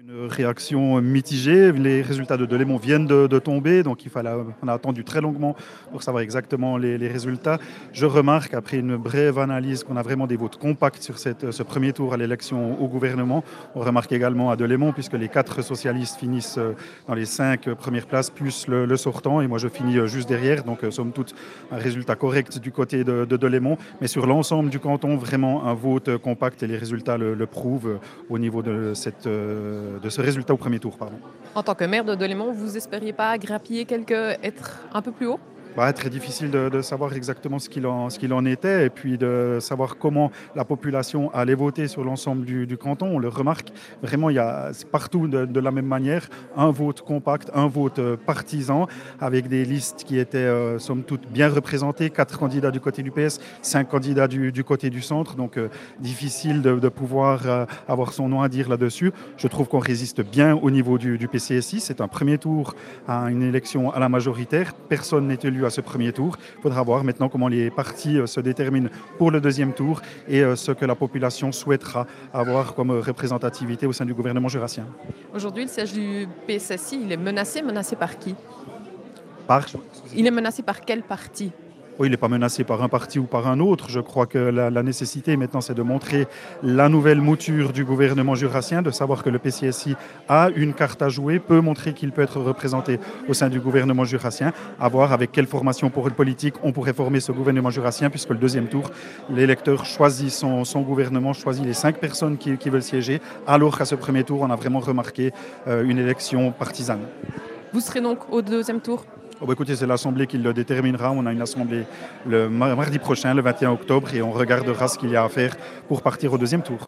Une réaction mitigée. Les résultats de Delémont viennent de tomber, donc on a attendu très longuement pour savoir exactement les résultats. Je remarque, après une brève analyse, qu'on a vraiment des votes compacts sur ce premier tour à l'élection au gouvernement. On remarque également à Delémont, puisque les 4 socialistes finissent dans les 5 premières places, plus le sortant, et moi je finis juste derrière, donc somme toute un résultat correct du côté de Delémont. Mais sur l'ensemble du canton, vraiment un vote compact, et les résultats le prouvent au niveau de ce résultat au premier tour. Pardon. En tant que maire de Delémont, vous espériez pas grappiller être un peu plus haut? Très difficile de savoir exactement ce qu'il en était, et puis de savoir comment la population allait voter sur l'ensemble du canton. On le remarque, vraiment, c'est partout de la même manière, un vote compact, un vote partisan, avec des listes qui étaient somme toute bien représentées, 4 candidats du côté du PS, 5 candidats du côté du centre, donc difficile de pouvoir avoir son nom à dire là-dessus. Je trouve qu'on résiste bien au niveau du PCSI. C'est un premier tour à une élection à la majoritaire. Personne n'est élu à ce premier tour. Il faudra voir maintenant comment les partis se déterminent pour le deuxième tour, et ce que la population souhaitera avoir comme représentativité au sein du gouvernement jurassien. Aujourd'hui, le siège du PSSI, il est menacé par qui? Par Il est menacé par quel parti? Oui, il n'est pas menacé par un parti ou par un autre. Je crois que la nécessité maintenant, c'est de montrer la nouvelle mouture du gouvernement jurassien, de savoir que le PCSI a une carte à jouer, peut montrer qu'il peut être représenté au sein du gouvernement jurassien, à voir avec quelle formation politique on pourrait former ce gouvernement jurassien, puisque le deuxième tour, l'électeur choisit son gouvernement, choisit les 5 personnes qui veulent siéger, alors qu'à ce premier tour, on a vraiment remarqué une élection partisane. Vous serez donc au deuxième tour? Écoutez, c'est l'Assemblée qui le déterminera. On a une Assemblée le mardi prochain, le 21 octobre, et on regardera ce qu'il y a à faire pour partir au deuxième tour.